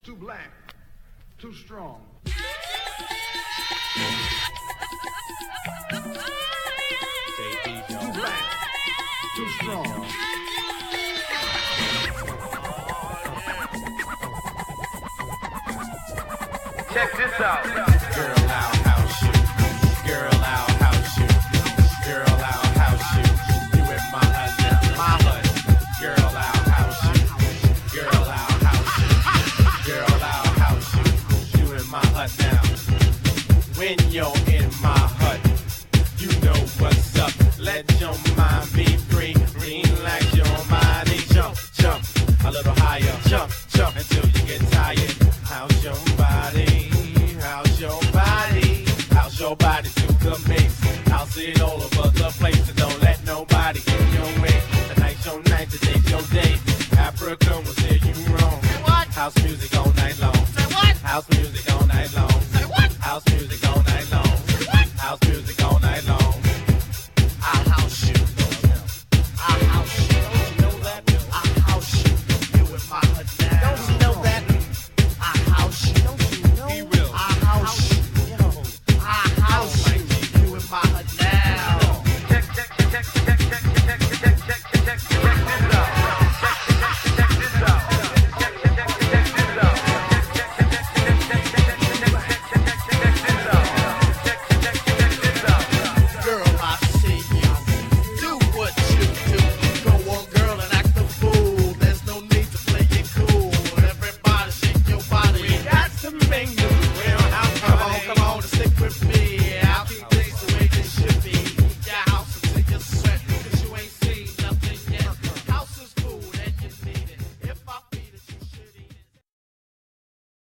Too black. Too strong. Too black. Too strong. Check this out. Girl out house you. Girl out house you. Girl out house you. You in my hut now. My hut. Girl out house you. Girl out house you. Girl out house you. You in my hut now. When you're in my hut, you know what's up. Let your mind be free. Relax your body. Jump, jump a little higher. Jump, jump until you get tired. How's your body? How's your body? How's your body to the mix? House it all over the place. And don't let nobody get in your way. Tonight's your night, today's your day. Africa will say you wrong. Say what? House music all night long. Say what? House music all night long. Say what? House music all night long.